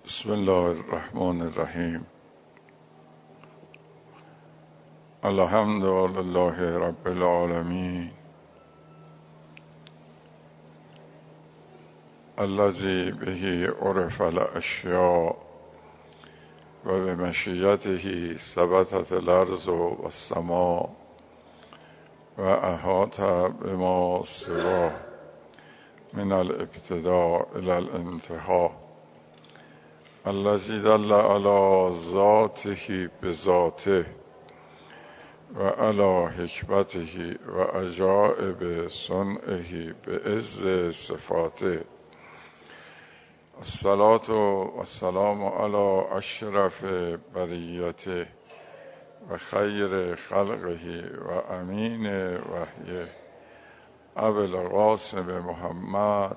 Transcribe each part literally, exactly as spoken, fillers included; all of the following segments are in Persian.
بسم الله الرحمن الرحیم. الحمد لله رب العالمین الذی به عرف الاشیاء و بمشیته ثبتت الارض و السماء و احاط بما سواه من الابتداء الى الانتهاء الذي دل على ذاته بذاته و على حکمته و عجائب صنعه بعز صفاته. الصلاة والسلام على اشرف بریته و خیر خلقه و امین وحیه ابو القاسم محمد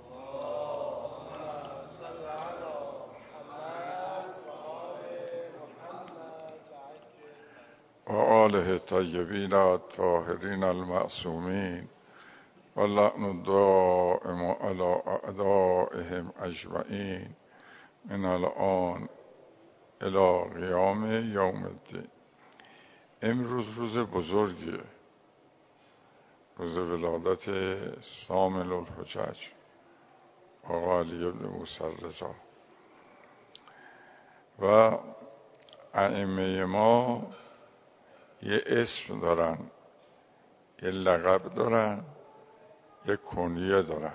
و آله الطیبین الطاهرین المعصومین و لعن الدائم علی اعدائهم اجمعین من الآن الی قیام یوم الدین. امروز روز بزرگیه، روز ولادت سامل الحجج آقا علی بن موسی رضا و ائمه ما یه اسم دارن، یه لقب دارن، یه کنیه دارن.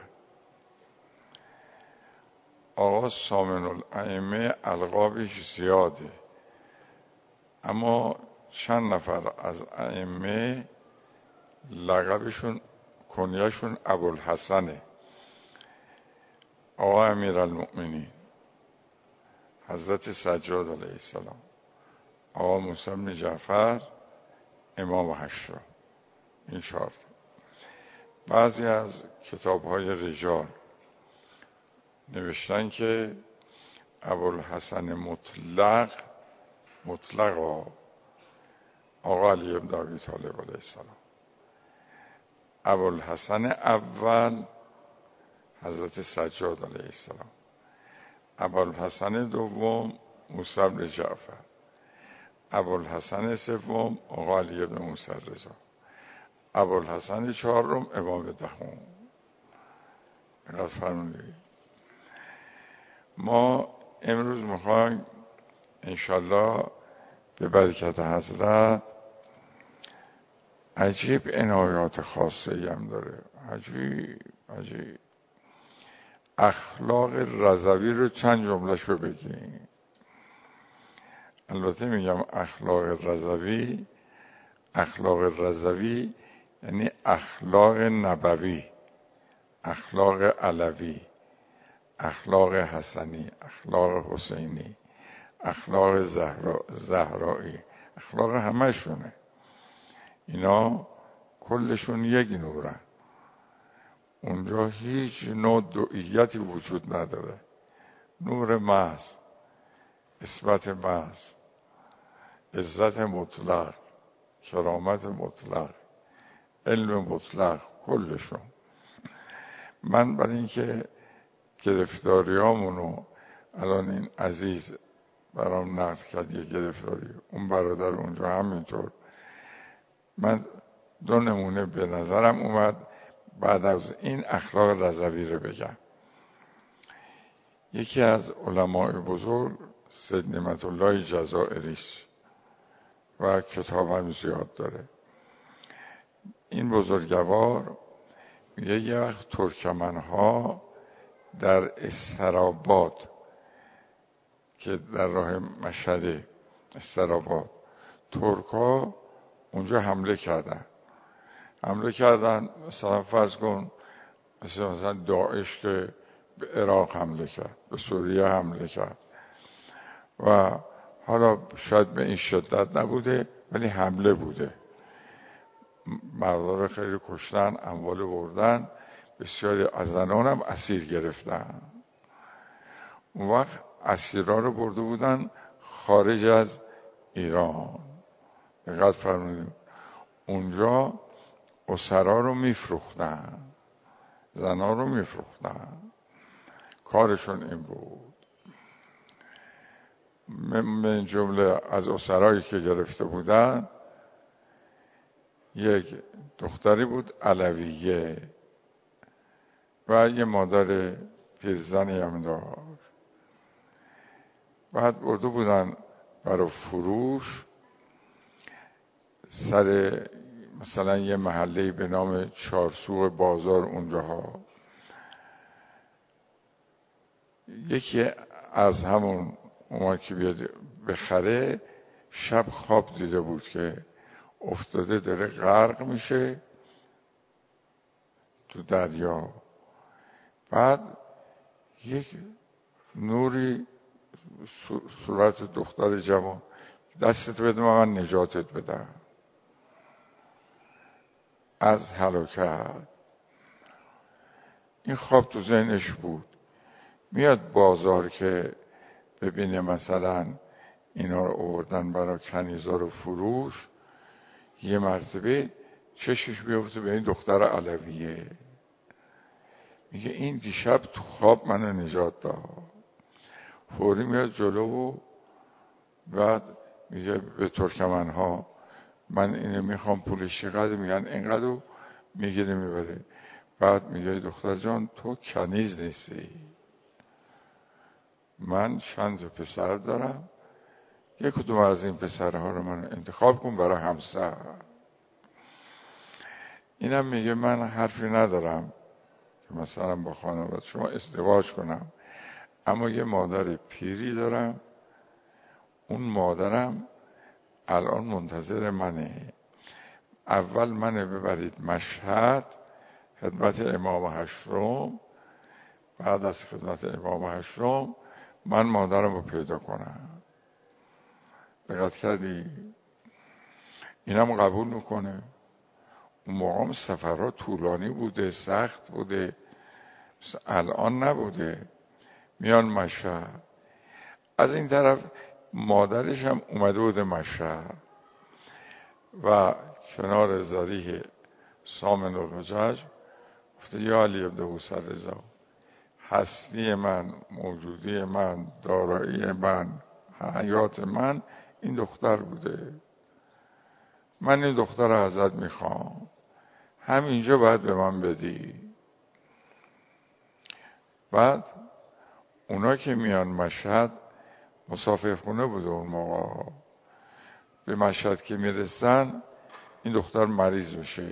آقا سامن الائمه القابش زیاده، اما چند نفر از ائمه لقبشون کنیهشون ابوالحسنه. آقا امیرالمؤمنین حضرت سجاد علیه السلام، آقا موسی بن جعفر امام هشتا. این چهار. بعضی از کتاب‌های رجال نوشتن که ابوالحسن مطلق مطلق آقا علی بن ابی طالب علیه السلام، ابوالحسن اول حضرت سجاد علیه السلام، ابوالحسن دوم موسی بن جعفر، ابوالحسن سوم آقا علی بن موسی رضا، ابوالحسن چهارم امام دهم. اینقدر فرمودید. ما امروز میخوایم انشالله به برکت حضرت، عجیب عنایات خاصی هم داره، عجیب عجیب اخلاق رضوی رو چند جملهش رو بگیم. البته میگم اخلاق رضوی، اخلاق رضوی یعنی اخلاق نبوی، اخلاق علوی، اخلاق حسنی، اخلاق حسینی، اخلاق زهرا، زهرایی، اخلاق همشونه. اینا کلشون یک نورن. اونجا هیچ نوع دوئیتی وجود نداره. نور محض، اثبات محض، عزت مطلق، کرامت مطلق، علم مطلق، کلشون. من برای اینکه گرفتاریامونو الان این عزیز برام نقل کرد، یه گرفتاری، اون برادر اونجا همینطور، من دو نمونه به نظرم اومد بعد از این اخلاق رضوی رو بگم. یکی از علماء بزرگ سید نعمت الله جزائری و کتاب هم زیاد داره. این بزرگوار میگه یه وقت ترکمنها در استراباد که در راه مشهد استراباد، ترکا اونجا حمله کردن حمله کردن مثلا فرض کن مثلا, مثلا داعش که به عراق حمله کرد، به سوریه حمله کرد و حالا شاید به این شدت نبوده ولی حمله بوده، مردار خیلی کشتن، اموال بردن، بسیاری از زنان هم اسیر گرفتن. اون وقت اسیران رو برده بودن خارج از ایران. دقت فرمودید، اونجا اسرا رو میفروختن، زنا رو میفروختن، کارشون این بود. من جمله از اسرایی که گرفته بودن یک دختری بود علویه و یه مادر پیرزنی هم داشت. بعد برده بودن برای فروش سر مثلا یه محله به نام چارسوق بازار اونجاها. یکی از همون اومد که بیاد بخره، شب خواب دیده بود که افتاده داره غرق میشه تو دریا. بعد یک نوری صورت دختر جوان، دستت بده من نجاتت بدم از هلاکت. این خواب تو ذهنش بود. میاد بازار که ببینه مثلا اینا رو آوردن برای کنیزا رو فروش، یه مرتبه چشش بیفته به این دختر علویه. میگه این دیشب تو خواب منو نجات داد. فوری میاد جلو و بعد میگه به ترکمنها من اینو میخوام، پولش چقدر؟ میگن اینقدر. میگیره میبره. بعد میگه دختر جان تو کنیز نیستی، من چند تا پسر دارم، یک کدوم از این پسرها رو من انتخاب کن برای همسر. اینم میگه من حرفی ندارم که مثلا با خانواده شما ازدواج کنم، اما یه مادر پیری دارم، اون مادرم الان منتظر منه. اول منه ببرید مشهد خدمت امام هشتم، بعد از خدمت امام هشتم من مادرم رو پیدا کنم. دقت کردی؟ اینم قبول میکنه. اون موقع سفرها طولانی بوده، سخت بوده، الان نبوده. میان مشهد. از این طرف مادرش هم اومده بوده مشهد و کنار ذریح سامن الحجج گفته یا علی ابن موسی رضا، هستی من، موجودی من، دارایی من، حیات من این دختر بوده. من این دختر رو ازت میخوام، همینجا باید به من بدی. بعد اونا که میان مشهد، مسافرخونه بوده اون موقع، به مشهد که میرسن این دختر مریض میشه،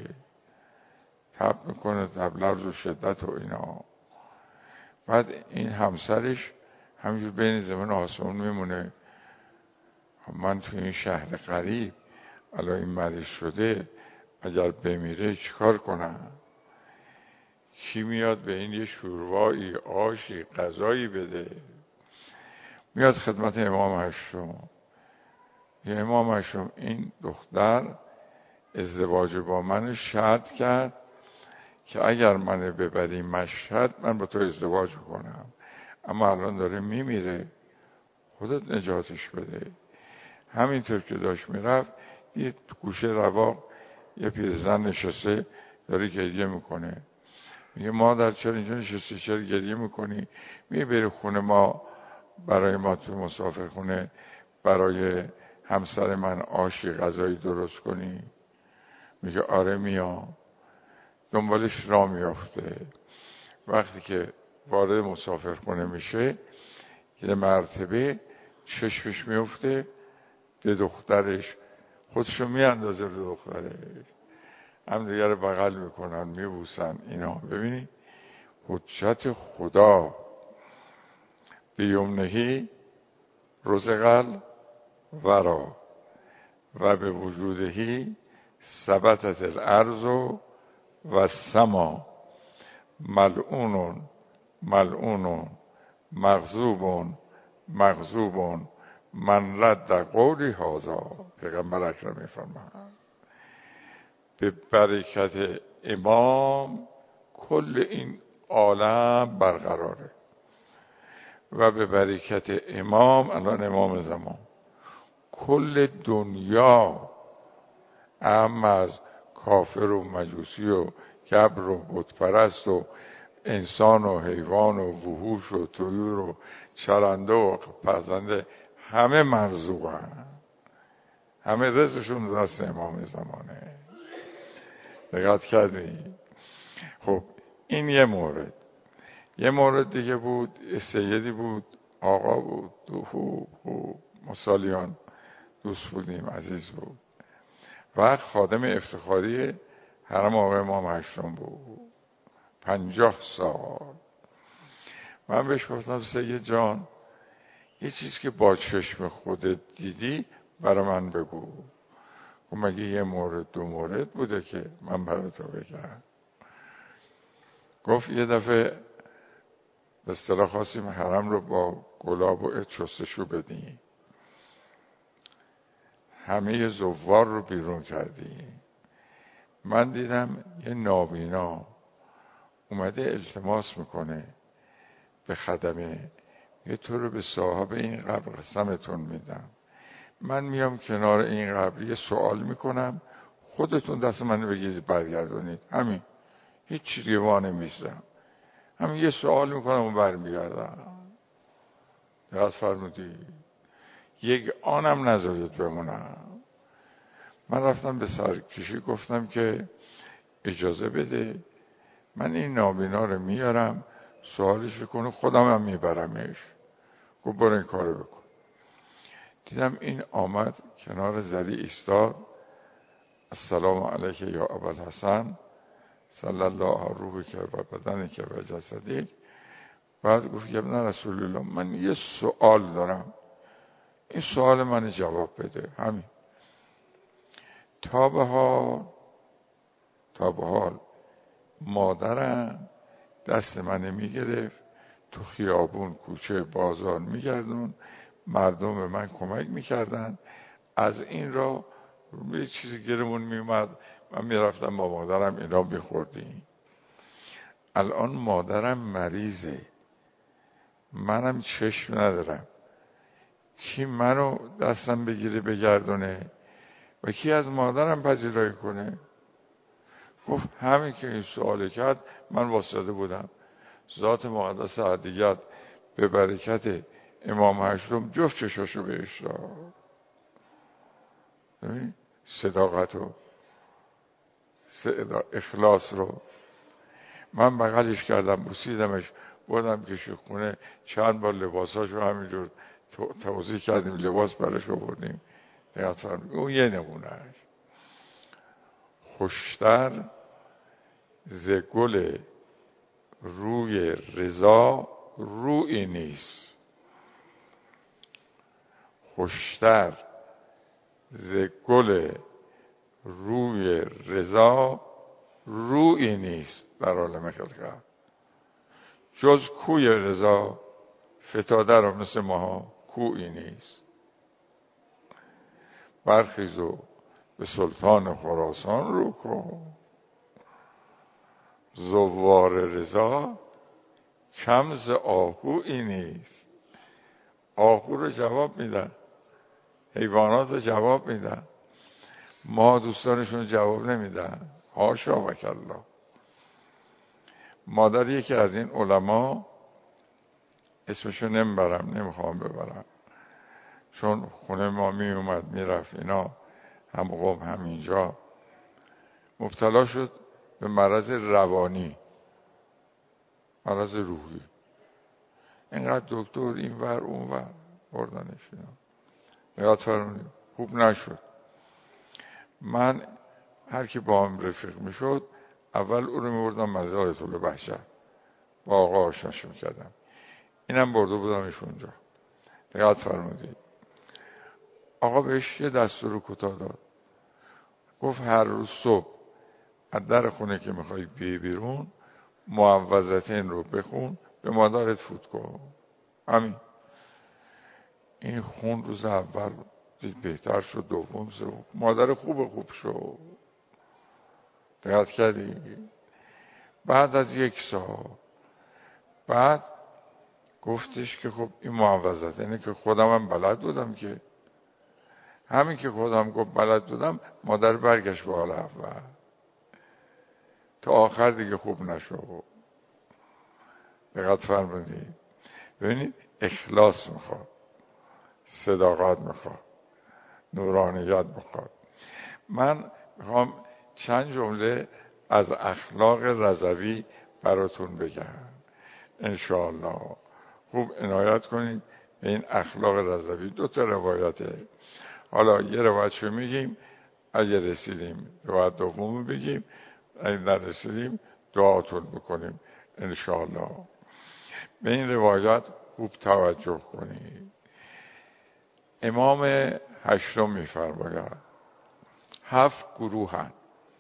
تب میکنه، تب لرز و شدت و اینا. بعد این همسرش همینجور بین زمین و آسمون میمونه. من تو این شهر غریب الان این مریض شده، اگر بمیره چیکار کنم؟ کی میاد به این یه شوروایی، آشی، غذایی بده؟ میاد خدمت امام هشتم. یه امام هشتم، این دختر ازدواج با من شرط کرد که اگر منو ببری مشهد من با تو ازدواج کنم، اما الان داره میمیره، خودت نجاتش بده. همینطور که داشت میرفت یه گوشه رواق یه پیرزن نشسته داره گریه میکنه. میگه مادر چرا اینجا نشستی، چرا گریه میکنی؟ میگه بری خونه ما، برای ما تو مسافر خونه برای همسر من آشی غذایی درست کنی؟ میگه آره میام. دنبالش راه میافته. وقتی که وارد مسافر خونه میشه یه مرتبه چشمش میفته به دخترش، خودشو میاندازه به دخترش، هم دیگر رو بغل میکنن، میبوسن. اینا ببینی حجت خدا به یمنهی رزقل ورا و به وجودهی ثبتت الارض و السما ملعون ملعون مغضوب مغضوب من رد قولی هذا. پیغمبر اکرم میفرمایند به برکت امام کل این عالم برقراره و به برکت امام، الان امام زمان، کل دنیا اهم از کافر و مجوسی و کبر و بتپرست و انسان و حیوان و وحوش و طیور و چرنده و پرنده، همه مرزوقن، همه رزقشون دست امام زمانه. دقت کردی؟ خب این یه مورد. یه مورد دیگه بود، سیدی بود، آقا بود، دو خوب خوب مسالیان دوست بودیم، عزیز بود و خادم افتخاری حرم آقای امام هشتم بود، پنجاه سال. من بهش گفتم سید جان یه چیز که با چشم خودت دیدی برای من بگو. و مگه یه مورد دو مورد بوده که من برای تو بگم؟ گفت یه دفعه به اصطلاح خواستیم حرم رو با گلاب و عطر شستشو بدیم، همه زوار رو بیرون کردیم. من دیدم یه نابینا اومده التماس میکنه به خدمه، یه تو رو به صاحب این قبر قسمتون میدم، من میام کنار این قبر یه سوال میکنم، خودتون دست منو بگیرید برگردونید، همین، هیچ چیزی وانه میستم، همین یه سوال میکنم و برمیگردم. یاد فرمودی یک آنم نذارید بمونم. من رفتم به سرکشی گفتم که اجازه بده من این نابینا رو میارم سوالش کنه، خودم هم میبرمش. گفت برو این کارو بکن. دیدم این آمد کنار زری ایستاد، السلام علیک یا ابوالحسن صلی الله روحی که و بدنی که و جسدی. بعد گفت ابن رسول الله من یه سوال دارم، این سوال من جواب بده. همین. تا به حال تا به حال مادرم دست من میگرفت تو خیابون کوچه بازار میگردون، مردم به من کمک میکردن، از این را یه چیزی گیرمون میومد، من میرفتم با مادرم اینا میخوردیم. الان مادرم مریضه، منم چشم ندارم، کی منو دستم بگیره بگردونه و کی از مادرم پذیرایی کنه؟ گفت همین که این سوال کرد من واسطه بودم. ذات مقدس عدیت به برکت امام هشتم جفت چشاشو بهش داد. صداقت و اخلاص رو من بغلش کردم، بوسیدمش، بردم که خونه چند بار لباساشو همینجور توضیح کردیم، لباس برش آوردیم. اون یه نمونهش. خوشتر ز گل روی رضا روی نیست، خوشتر ز گل روی رضا روی نیست در عالم خلقت، جز کوی رضا فتاده رو مثل ماها کوی نیست. برخیزو به سلطان خراسان رو کن، زوار رضا کم ز آهویی نیست. آهو رو جواب میدن، حیوانات رو جواب میدن، ما دوستانشون جواب نمیدن. حاشا و کلا. مادر یکی از این علما، اسمشو نمیبرم، نمیخوام ببرم چون خونه ما می اومد میرفت اینا، هم قوم هم اینجا، مبتلا شد به مرض روانی، مرض روحی. اینقدر دکتر این ور اون ور بردنش اینا، یاد فرمونید خوب نشد. من هر کی با هم رفیق میشد اول او رو میبردم مزار طول بحشت، با آقا آشناش میکردم، اینم برده بودمش اونجا. یاد فرمودید آقا بهش یه دستور کوتاه داد، گفت هر روز صبح از در خونه که میخوای بیای بیرون معوذتین رو بخون، به مادرت فوت کن. همین. این خون روز اول دید بهتر شد، دوم سوم مادر خوب خوب شد. دقت کردی؟ بعد از یک سال بعد گفتش که خب این معوذت اینه که خودم هم بلد بودم، که همین که خودم گفت بلد بودم، مادر برگشت به حال اول، تا آخر دیگه خوب نشد. دقت فرمودید؟ ببینید اخلاص میخواد، صداقت میخواد، نورانیت میخواد. من میخوام چند جمله از اخلاق رضوی براتون بگم انشاءالله. خوب عنایت کنید به این اخلاق رضوی. دو تا روایته، حالا یه روایتشو میگیم، اگه رسیدیم روایت دوم بگیم، اگه نرسیدیم دعاتون بکنیم انشاءالله. به این روایات خوب توجه کنید. امام هشتم میفرماید هفت گروه هستند،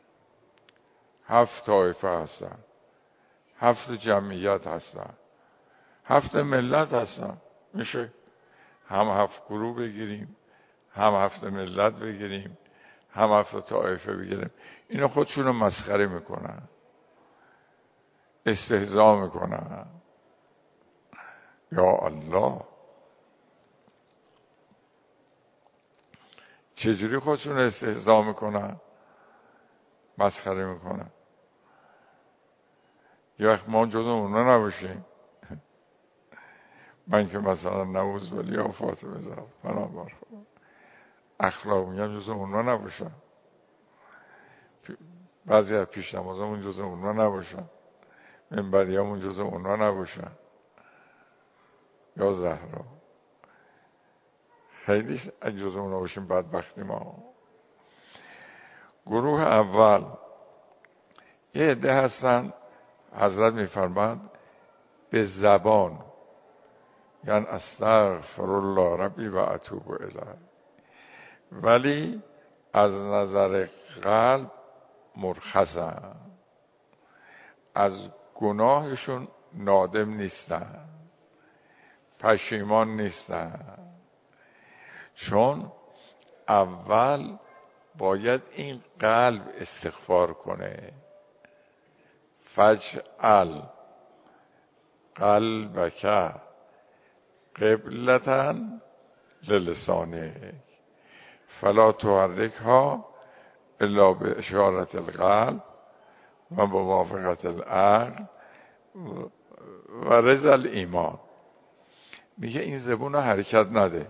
هفت طایفه هستن، هفت جمعیت هستن، هفت ملت هستن. میشه هم هفت گروه بگیریم، هم هفت ملت بگیریم، هم هفت طایفه بگیریم. اینا خودشون رو مسخره میکنن، استهزا میکنن. یا الله، چجوری خودشون رو استهزا میکنن، مسخره میکنن؟ یا ما جز اونا نباشیم؟ من که مثلا نوز ولی یا فاطمه زهرا بنابر اخلاق میگم جز اونا نباشن، بعضی از پیش نمازمون جز اونا نباشن، منبریامون جز اونا نباشن. یا زهرا خیلی اگه جز اونا باشیم بدبختی ما. گروه اول یه عده هستن حضرت میفرماند به زبان یعنی استغفر الله ربی و اتوب الیه، ولی از نظر قلب مرخصن، از گناهشون نادم نیستن، پشیمان نیستن. چون اول باید این قلب استغفار کنه. فجعل قلبک قبلة للسانک فلا تحرکها الا باشارة القلب و موافقت العقل و رضا الایمان. میگه این زبون رو حرکت نده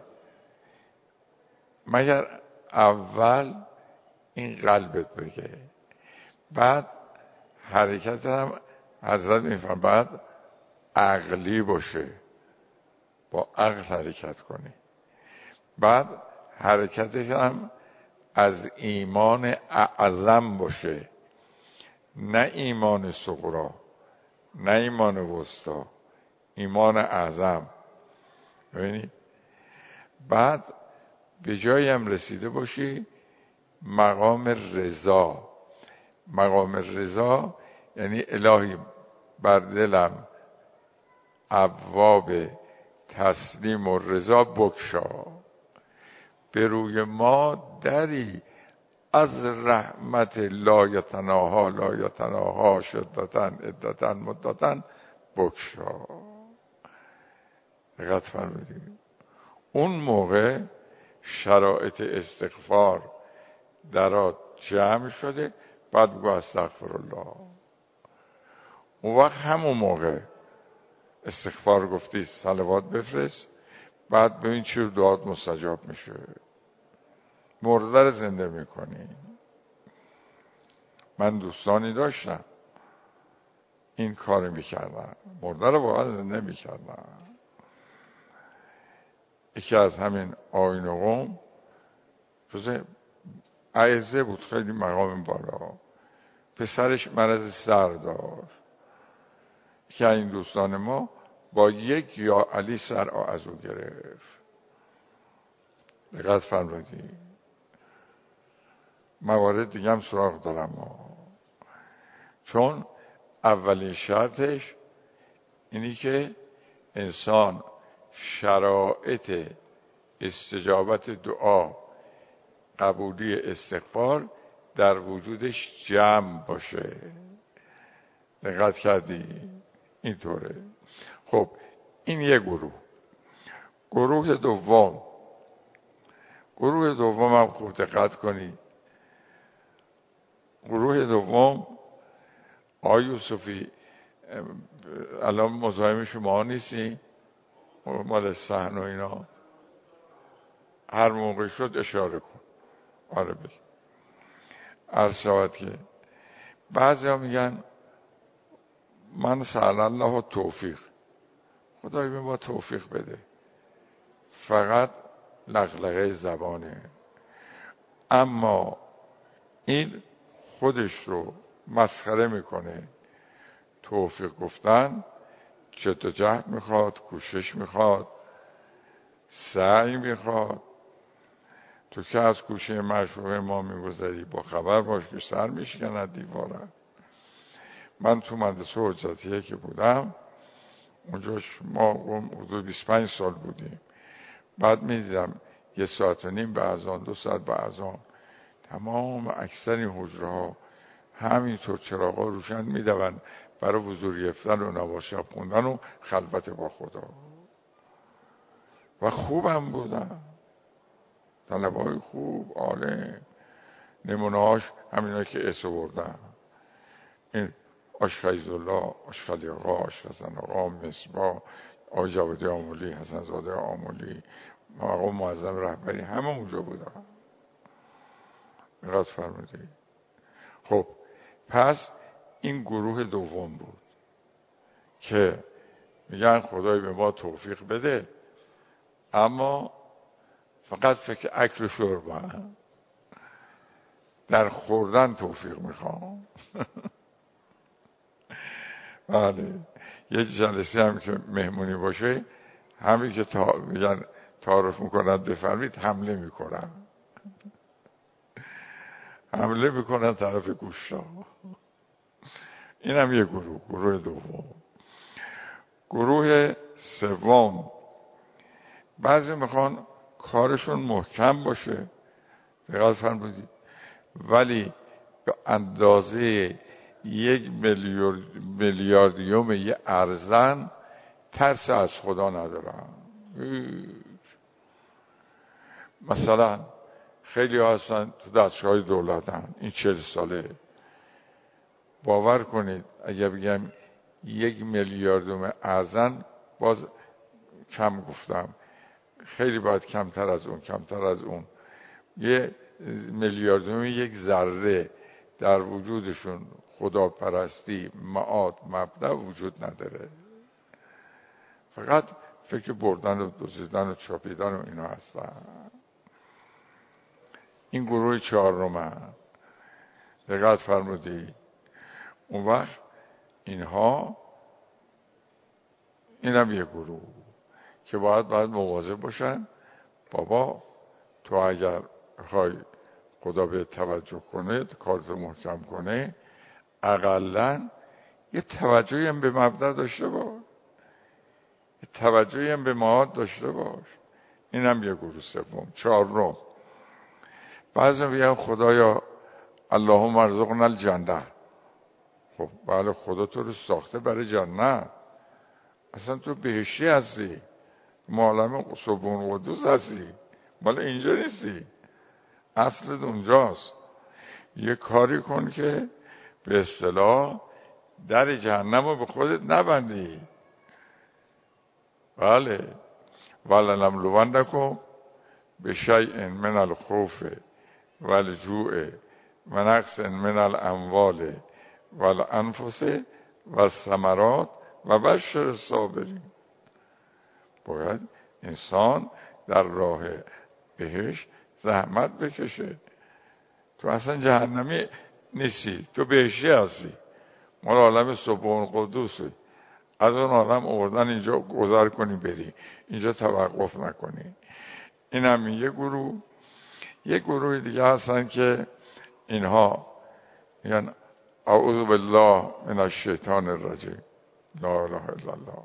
مگر اول این قلبت بگه، بعد حرکت هم حضرت میفرماید بعد عقلی باشه، با عقل حرکت کنی. بعد حرکتش هم از ایمان اعظم باشه، نه ایمان صغرا، نه ایمان وسطا، ایمان اعظم. ببینید بعد به جایی هم رسیده باشی مقام رضا. مقام رضا یعنی الهی بر دلم ابواب تسلیم و رضا بگشا، به روی ما دری از رحمت لا یتناها لا یتناها شدتا عدتا مدتا بگشا. دقت فرمودید؟ اون موقع شرایط استغفار درات جمع شده، بعد بگو استغفر الله. اون وقت همون موقع استغفار گفتی صلوات بفرست، بعد ببین چه دعات مستجاب میشه. مرده رو زنده میکنی. من دوستانی داشتم این کار میکردن، مرده رو باید زنده میکردن. یکی از همین آیین قوم جز اعزه بود، خیلی مقام بالا، پسرش مرض سر داشت که این دوستان ما با یک یا علی سر از او گرفت. دقت فرمودید؟ موارد دیگه هم سراغ دارم ما. چون اولین شرطش اینی که انسان شرایط استجابت دعا، قبولی استغفار در وجودش جمع باشه. دقت کردی؟ اینطوره. خب این یه گروه. گروه دوم، گروه دوم هم خوب دقت کنید. گروه دوم آقای یوسفی الان مزاحم شما نیستی؟ مال صحن و اینا هر موقع شد اشاره کن. آره بگی. عرض شود که بعضی ها میگن من سأل الله توفیق، خدای به ما توفیق بده، فقط لغلغه زبانه. اما این خودش رو مسخره میکنه. توفیق گفتن جد و جهد میخواد، کوشش میخواد، سعی میخواد. تو که از کوشه معشوقه ما میگذری با خبر باش که سر میشکند دیواره. من تو مدرسه حجتیه که بودم، اونجاش ما حدود بیست و پنج سال بودیم. بعد میدیدم یه ساعت و نیم به اذان، دو ساعت به اذان، تمام اکثر این حجره ها همینطور چراغا روشن میدوند برای حضور گرفتن و نماز شب خوندن و خلوت با خدا. و خوبم بودن، طلبای خوب، عالم. نمونهاش همینایی که اسم بردن، این آش فیض‌الله، آش خلی آقا، آش حسن آقا، مصباح، آقای جوادی آملی، حسن زاده آملی، آقا معظم رهبری، همه اونجا بودن. اینقدر فرمودی. خب پس این گروه دوم بود که میگن خدای به ما توفیق بده، اما فقط فکر اکل و شربم، در خوردن توفیق میخوام. بله. یه جلسه هم که مهمونی باشه، همین که تا میگن تعارف میکنن بفرمید، حمله میکنن حمله میکنن طرف گوشتا. این هم یه گروه، گروه دوم. گروه سوم، بعضی میخوان کارشون محکم باشه، دقیق فرمودید، ولی به اندازه یک میلیارد میلیاردیوم یه ارزن ترس از خدا ندارن. مثلا خیلی ها هستن تو دستگاه دولتن، این چهل ساله، باور کنید اگه بگم یک میلیاردیوم ارزن باز کم گفتم، خیلی باید کمتر از اون، کمتر از اون. یه میلیاردیوم یک ذره در وجودشون خداپرستی، معاد، مبدأ وجود نداره. فقط فکر بردن و دزدیدن و چاپیدن و اینا هستن. این گروه چهارم، دقت فرمودی. اون وقت اینها، اینم یه گروه که باید باید مواظب باشن. بابا تو اگر بخوای خدا به توجه کنه، کارتو محکم کنه، اقلن یه توجهی هم به مبدأ داشته باش، یه توجهی هم به معاد داشته باش. اینم یه گروه سوم. چهارم، بعضی میگن خدایا اللهم ارزقنا الجنه. خب بله، خدا تو رو ساخته برای جنت، اصلا تو بهشتی هستی، معلم صبحون قدوس هستی، مال اینجا نیستی، اصلت اونجاست. یه کاری کن که به اصطلاح در جهنم رو به خودت نبندی. بله. ولنبلونکم بشیء من الخوف والجوع و نقص من الاموال والانفس والثمرات و بشر الصابرین. باید انسان در راه بهشت زحمت بکشه. تو اصلا جهنمی نیستی، تو بهشتی هستی، مال عالم سبحان قدوسی. از اون عالم آوردن اینجا گذر کنی بری، اینجا توقف نکنی. این هم یه گروه. یه گروه دیگه هستن که اینها یعنی اعوذ بالله من الشیطان الرجیم، لا اله الا الله.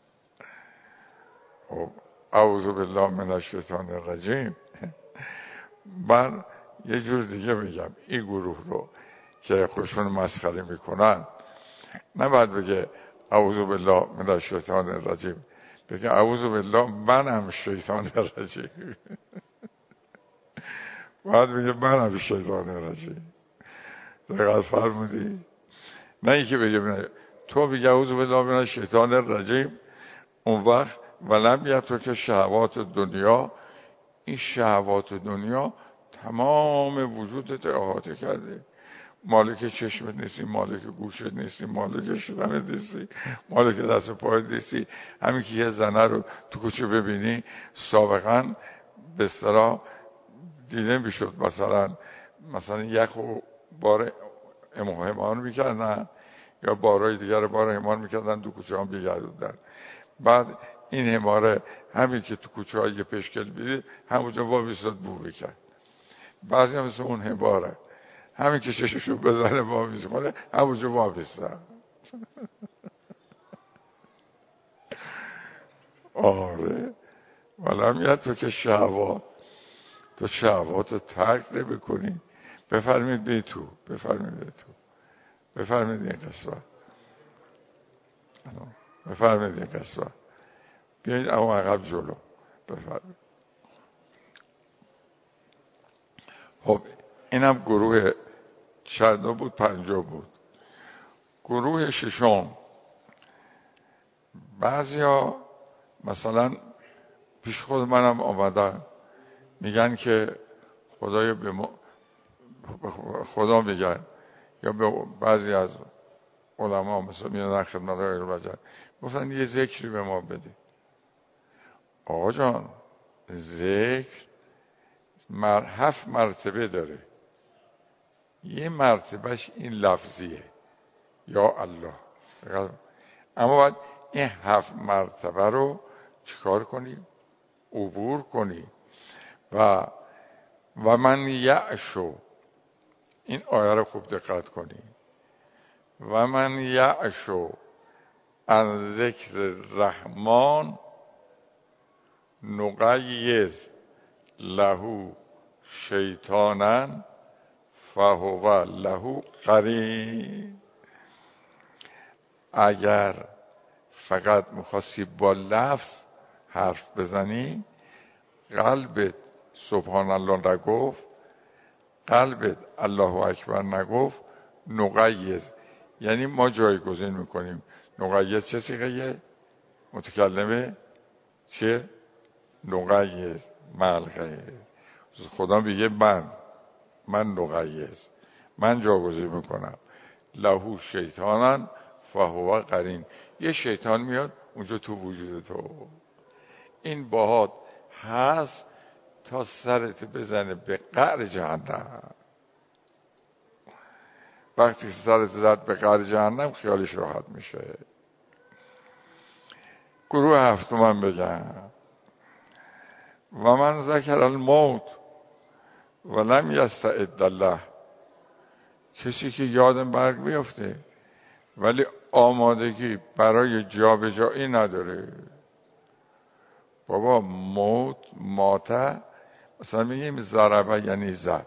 اعوذ بالله من الشیطان الرجیم. من یه جور دیگه میگم این گروه رو که خودشون مسخره میکنن، نباید بگه اعوذ بالله من الشیطان الرجیم، بگه اعوذ بالله منم شیطان الرجیم. باید بگه منم شیطان الرجیم. دقیق فرمودی؟ نه اینکه بگه تو بگه اعوذ بالله من الشیطان الرجیم، اون وقت ولم یترک شهوات دنیا این شهوات دنیا تمام وجودت احاطه کرده. مالک چشمت نیستی، مالک گوشت نیستی، مالک شدنت نیستی، مالک دست و پایت نیستی. همین که یه زنه رو تو کوچه ببینی، سابقا به اصطلاح دیده میشد مثلا مثلا یخ و بار حمار میکردن یا بارای دیگر بار حمار میکردن، تو کوچه هم بگردوندن. بعد این حماره همین که تو کوچه های پشکل بیدید همونجا وابستاد بو بکرد. بعضی هم مثل اون حماره همین که چششو بزنه وابسته کنه همونجا وابسته. آره ولم یه تو که شهوات تو شهوات رو ترک نمی کنی. بفرمید بی تو بفرمید بی تو بفرمید این قصبه بفرمید این قصبه بیایید اما عقب جلو بفرمید. خب اینم گروه چند بود؟ پنجاه بود. گروه ششم بعضیا مثلا پیش خود منم آمدن میگن که خدایا به ما خدا میگن یا به بعضی از علما مثلا میادن خدمت های رجل گفتن یه ذکری به ما بده. آقا جان ذکر مر هفت مرتبه داره، یه مرتبهش این لفظیه یا الله، اما باید این هفت مرتبه رو چیکار کنی؟ عبور کنی. و و من یعشو، این آیه رو خوب دقت کنی، و من یعشو عن ذکر رحمان نقیض له شیطانا فهو له قرین. اگر فقط میخواستی با لفظ حرف بزنی، قلبت سبحان الله نگفت، قلبت الله اکبر نگفت، نقیض یعنی ما جایگزین میکنیم. نقیض چه صیغه؟ متکلمه چه؟ نقیض ملغه. خدا میگه من من نقیض من جایگزین میکنم. لهو شیطانن فهو قرین، یه شیطان میاد اونجا تو وجود تو، این باهات هست تا سرت بزنه به قعر جهنم. وقتی سرت زد به قعر جهنم خیالش راحت میشه. گروه هفتم بگم و من ذکر الموت و لم یستعد الله، کسی که یاد مرگ میفته ولی آمادگی برای جابجایی نداره. بابا موت ماته مثلا میگیم ضربه یعنی زد،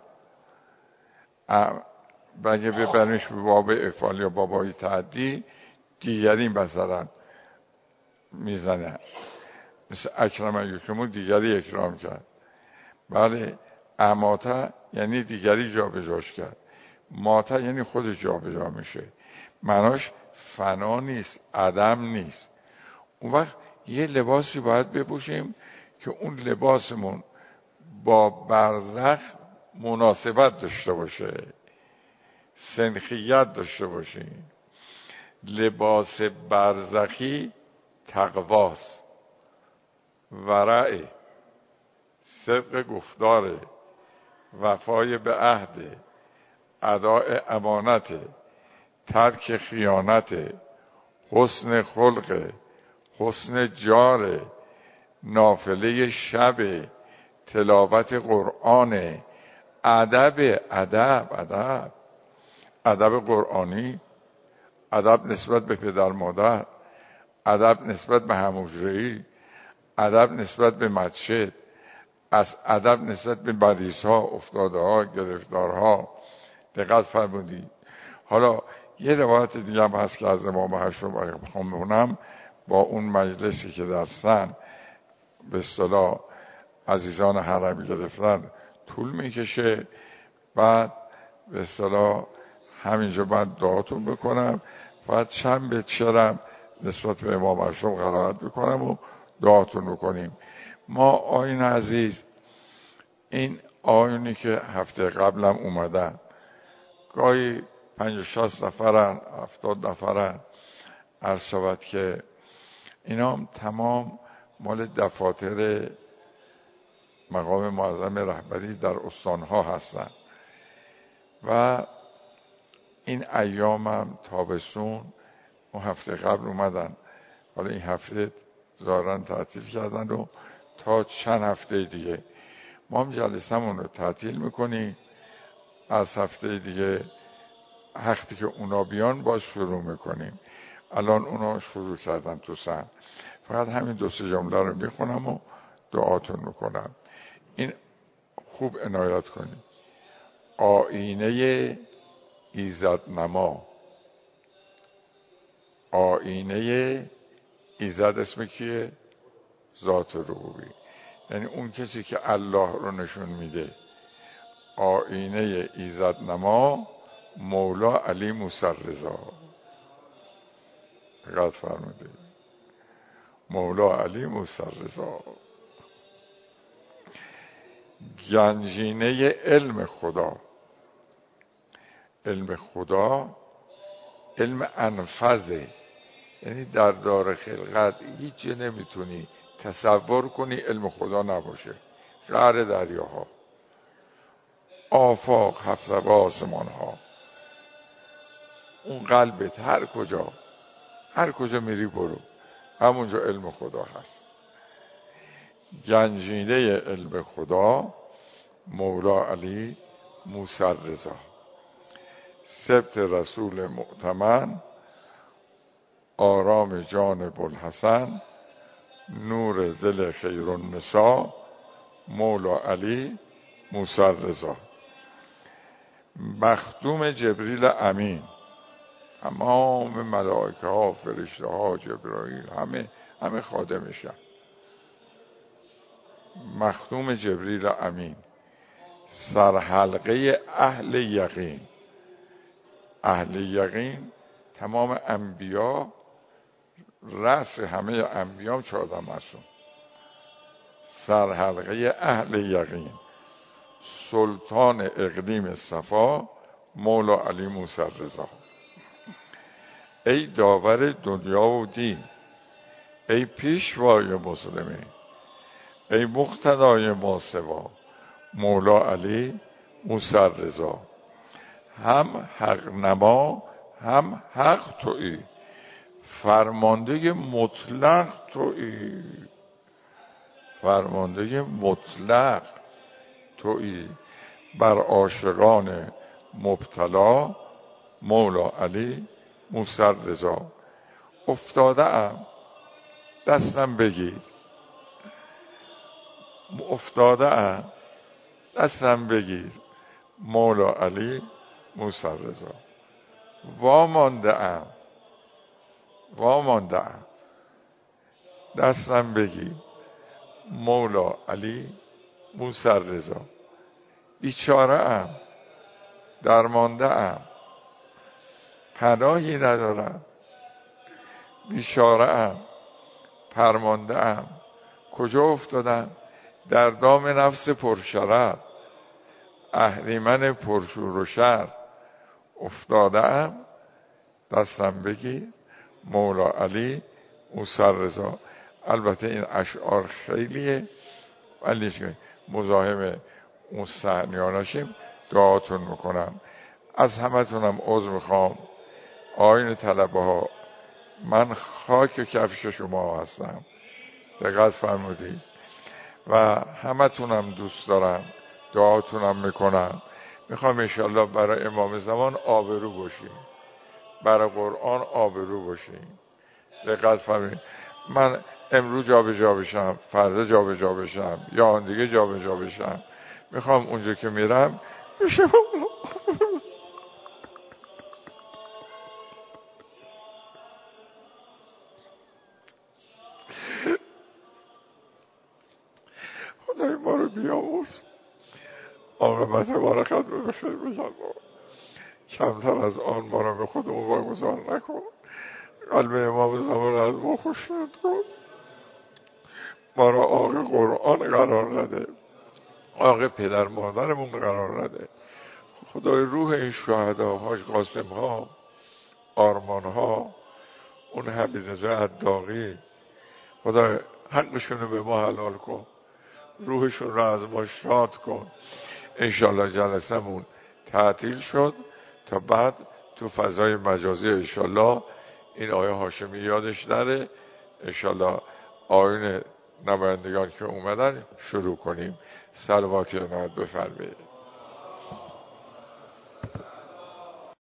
بگه ببرنش به باب افعال یا بابای تعدی دیگری مثلا میزنه، مثل اکرم یکرمون دیگری اکرام کرد. بله اماته یعنی دیگری جابجاش کرد، ماته یعنی خودش جابجا میشه. معناش فنا نیست، عدم نیست. اون وقت یه لباسی باید بپوشیم که اون لباسمون با برزخ مناسبت داشته باشه، سنخیت داشته باشیم. لباس برزخی تقواست، ورع، صدق گفتار، وفای به عهد، اداء امانت، ترک خیانت، حسن خلق، حسن جار، نافله شب، تلاوت قرآن، ادب ادب ادب ادب قرآنی، ادب نسبت به پدر مادر، ادب نسبت به هموجری، ادب نسبت به مسجد، از ادب نسبت به مریض ها، افتاده ها، گرفتارها. دقت فرمودید. حالا یه روایت دیگه هم هست که از امام هشتم بخونم، با اون مجلسی که دستن به اصطلاح عزیزان حرمی گرفتن طول میکشه. بعد به اصطلاح همینجا بعد دعاتون بکنم، بعد چند به چرم نسبت به امام هشتم قرائت بکنم و دعاتون بکنیم. ما آیین عزیز این آیونی که هفته قبلم اومدن گاهی پنج و شصت نفرن، هفتاد نفرن، عرض شود که اینا هم تمام مال دفاتر مقام معظم رهبری در استانها هستن و این ایامم تابستون اون هفته قبل اومدن، حالا این هفته ظاهرا تعطیل کردن و تا چند هفته دیگه ما هم جلسمون رو تعطیل میکنیم. از هفته دیگه وقتی که اونا بیان باز شروع میکنیم. الان اونا شروع کردن تو سن. فقط همین دو سه جمله رو میخونم و دعاتون میکنم. این خوب عنایت کنید. آینه ایزد نما. آینه ایزد اسم کیه؟ ذات ربوبی، یعنی اون کسی که الله رو نشون میده. آینه ایزد نما مولا علی موسی رضا. قد فرموده مولا علی موسی رضا. گنجینه علم خدا. علم خدا علم انفذه، یعنی در دار خلقت هیچ جا نمیتونی تصور کنی علم خدا نباشه. قعر دریاها، آفاق، هفت آسمان ها، اون قلبت، هر کجا هر کجا میری برو، همونجا علم خدا هست. گنجینه علم خدا مولا علی موسی رضا. سبت رسول مؤتمن، آرام جان بوالحسن، نور دل خیر النساء مولا علی موسی رضا. مخدوم جبریل امین. تمام ملائکه ها، فرشته ها، جبرائیل همه همه خادمشن. مخدوم جبریل امین. سرحلقه اهل یقین. اهل یقین تمام انبیا، رأس همه انبیا چهارده معصوم. سرحلقه اهل یقین. سلطان اقلیم صفا مولا علی موسی رضا. ای داور دنیا و دین، ای پیشوای مسلمین، ای مقتدای ما سوا مولا علی موسی رضا. هم حق نما هم حق تویی، فرمانده مطلق تویی. فرمانده مطلق تویی. بر عاشقان مبتلا مولا علی موسی رضا. افتاده ام دستم بگیر. افتاده ام دستم بگیر مولا علی موسی رضا. وامانده ام وامانده ام دستم بگیر مولا علی موسی رضا. بیچاره ام درمانده ام پناهی ندارم. بیچاره ام پرمانده ام کجا افتادم؟ در دام نفس پرشرر، اهریمن پرشور و شر. افتاده ام دستم بگیر مولا علی موسی رضا. البته این اشعار خیلیه ولی مزاحم اون صحنیاناشیم. دعاتون میکنم. از همه تونم عذر میخوام. آیین طلبه ها، من خاک کفش شما هستم، دقت فرمودید، و همه تونم دوست دارم. دعاتونم میکنم. میخوام انشالله برای امام زمان آبرو باشیم، برای قرآن آبرو باشیم. دقت فرمودید. من امروز جا به جا بشم، فردا جا به جا بشم، یا آن دیگه جا به جا بشم. میخوام اونجا که میرم بشم. خدای ما رو بیامرز. عاقبت ما رو خط به خیر بجن. کمتر از آن ما رو به خودمون واگذار نکن. قلب امام زمان از ما خوشنود کن. ما را آق قرآن قرار نده. آقا پدر مادرمون قرار نده. خدای روح این شهدا، حاج قاسم ها، آرمان ها، اون حبیب عداقی، خدای حقشون رو به ما حلال کن، روحشون رو از ما شاد کن. انشالله جلسمون تعطیل شد تا بعد تو فضای مجازی انشالله این آیه هاشمی یادش نره، انشالله آیین نمایندگان که اومدن شروع کنیم. صلواتی عنایت بفرمایید.